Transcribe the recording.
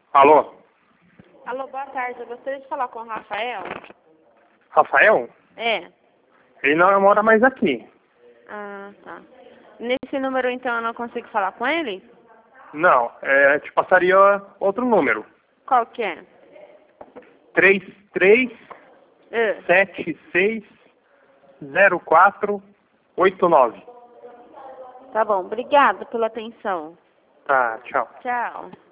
Alô? Alô, boa tarde. Eu gostaria de falar com o Rafael. Rafael? É. Ele não mora mais aqui. Ah, tá. Nesse número, então, eu não consigo falar com ele? Não, te passaria outro número. Qual que é? 33760489. Tá bom. Obrigada pela atenção. Tá, tchau. Tchau.